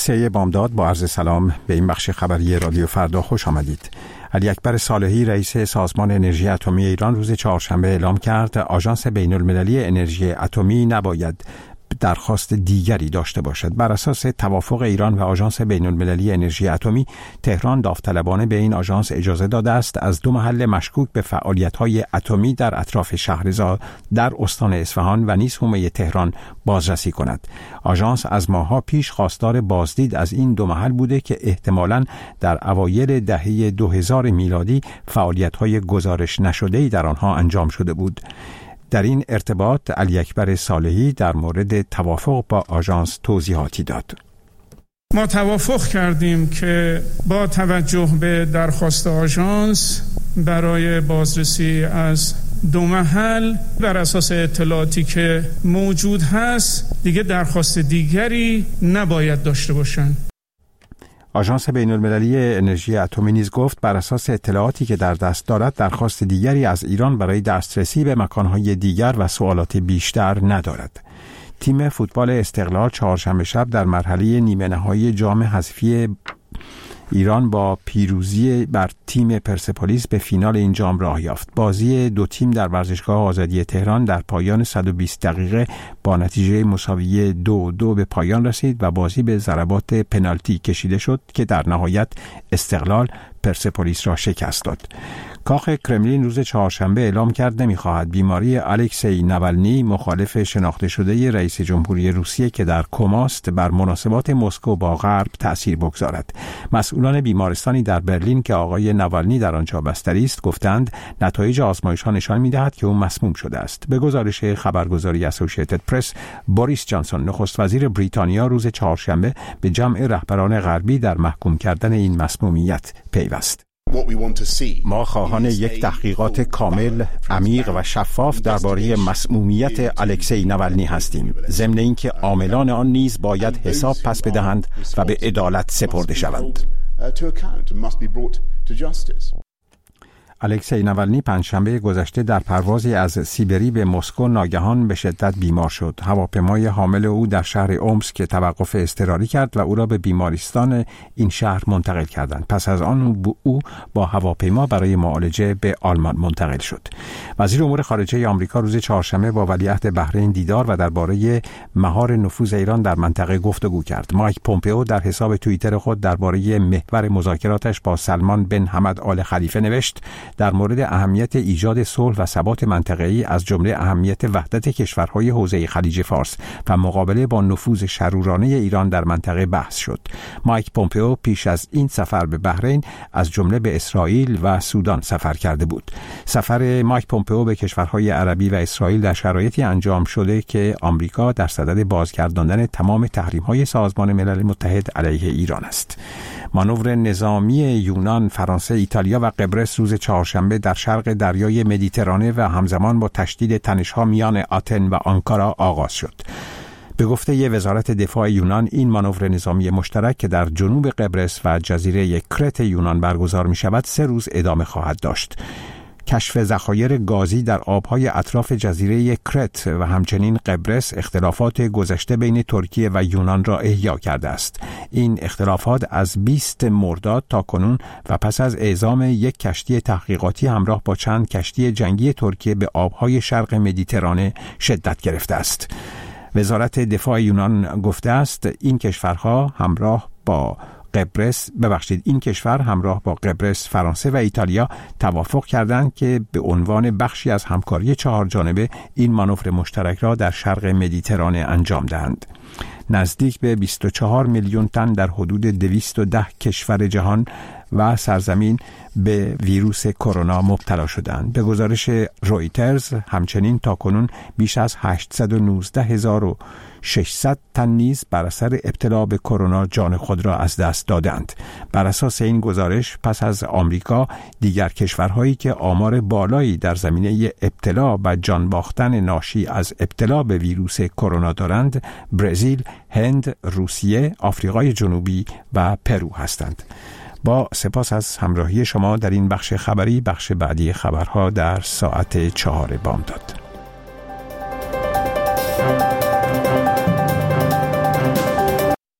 3 بامداد با عرض سلام به این بخش خبری رادیو فردا خوش آمدید. علی اکبر صالحی رئیس سازمان انرژی اتمی ایران روز چهارشنبه اعلام کرد آژانس بین‌المللی انرژی اتمی نباید درخواست دیگری داشته باشد. بر اساس توافق ایران و آژانس بین‌المللی انرژی اتمی، تهران داوطلبانه به این آژانس اجازه داده است از 2 محل مشکوک به فعالیت‌های اتمی در اطراف شهرضا در استان اصفهان و نیز حومه تهران بازرسی کند. آژانس از ماه‌ها پیش خواستار بازدید از این 2 محل بوده که احتمالاً در اوایل دهه 2000 میلادی فعالیت‌های گزارش نشده‌ای در آنها انجام شده بود. در این ارتباط علی اکبر صالحی در مورد توافق با آژانس توضیحاتی داد. ما توافق کردیم که با توجه به درخواست آژانس برای بازرسی از 2 محل بر اساس اطلاعاتی که موجود هست دیگه درخواست دیگری نباید داشته باشند. آژانس بین‌المللی انرژی اتمی نیز گفت بر اساس اطلاعاتی که در دست دارد درخواست دیگری از ایران برای دسترسی به مکانهای دیگر و سوالات بیشتر ندارد. تیم فوتبال استقلال چهارشنبه شب در مرحله نیمه نهایی جام حذفی ایران با پیروزی بر تیم پرسپولیس به فینال این جام راه یافت. بازی 2 تیم در ورزشگاه آزادی تهران در پایان 120 دقیقه با نتیجه مساوی 2-2 به پایان رسید و بازی به ضربات پنالتی کشیده شد که در نهایت استقلال پرسپولیس را شکست داد. کاخ کرملین روز چهارشنبه اعلام کرد نمی‌خواهد بیماری الکسی ناولنی، مخالف شناخته شده رئیس جمهوری روسیه که در کماست، بر مناسبات مسکو با غرب تأثیر بگذارد. مسئولان بیمارستانی در برلین که آقای ناولنی در آنجا بستری است گفتند نتایج آزمایش‌ها نشان می‌دهد که او مسموم شده است. به گزارش خبرگزاری اسوسییتد پرس، بوریس جانسون نخست وزیر بریتانیا روز چهارشنبه به جمع رهبران غربی در محکوم کردن این مسمومیت پیوست. ما خواهان یک تحقیقات کامل، عمیق و شفاف درباره مسمومیت الکسی ناولنی هستیم، ضمن اینکه عاملان آن نیز باید حساب پس بدهند و به عدالت سپرده شوند. الکسی ناولنی پنجشنبه گذشته در پروازی از سیبری به مسکو ناگهان به شدت بیمار شد. هواپیمای حامل او در شهر اومسک توقف اضطراری کرد و او را به بیمارستان این شهر منتقل کردند. پس از آن او با هواپیما برای معالجه به آلمان منتقل شد. وزیر امور خارجه آمریکا روز چهارشنبه با ولیعهد بحرین دیدار و درباره مهار نفوذ ایران در منطقه گفتگو کرد. مایک پومپئو در حساب توییتر خود درباره محور مذاکراتش با سلمان بن حمد آل خلیفه نوشت در مورد اهمیت ایجاد صلح و ثبات منطقه‌ای از جمله اهمیت وحدت کشورهای حوزه خلیج فارس و مقابله با نفوذ شرورانه ایران در منطقه بحث شد. مایک پومپئو پیش از این سفر به بحرین از جمله به اسرائیل و سودان سفر کرده بود. سفر مایک پومپئو به کشورهای عربی و اسرائیل در شرایطی انجام شده که آمریکا در صدد بازگرداندن تمام تحریم‌های سازمان ملل متحد علیه ایران است. مانور نظامی یونان، فرانسه، ایتالیا و قبرس روز چهارشنبه در شرق دریای مدیترانه و همزمان با تشدید تنش‌ها میان آتن و آنکارا آغاز شد. به گفته وزارت دفاع یونان این مانور نظامی مشترک که در جنوب قبرس و جزیره کرت یونان برگزار می‌شود 3 روز ادامه خواهد داشت. کشف ذخایر گازی در آبهای اطراف جزیره کرت و همچنین قبرس اختلافات گذشته بین ترکیه و یونان را احیا کرده است. این اختلافات از 20 مرداد تا کنون و پس از اعزام یک کشتی تحقیقاتی همراه با چند کشتی جنگی ترکیه به آبهای شرق مدیترانه شدت گرفته است. وزارت دفاع یونان گفته است این کشور همراه با قبرس، فرانسه و ایتالیا توافق کردند که به عنوان بخشی از همکاری 4 جانبه این مانور مشترک را در شرق مدیترانه انجام دهند. نزدیک به 24 میلیون تن در حدود 210 کشور جهان و سرزمین به ویروس کرونا مبتلا شدند. به گزارش رویترز همچنین تاکنون بیش از 819,600 تن نیز بر اثر ابتلا به کرونا جان خود را از دست دادند. بر اساس این گزارش پس از آمریکا دیگر کشورهایی که آمار بالایی در زمینه ابتلا و جان باختن ناشی از ابتلا به ویروس کرونا دارند برزیل، هند، روسیه، آفریقای جنوبی و پرو هستند. با سپاس از همراهی شما در این بخش خبری. بخش بعدی خبرها در ساعت 4 بامداد.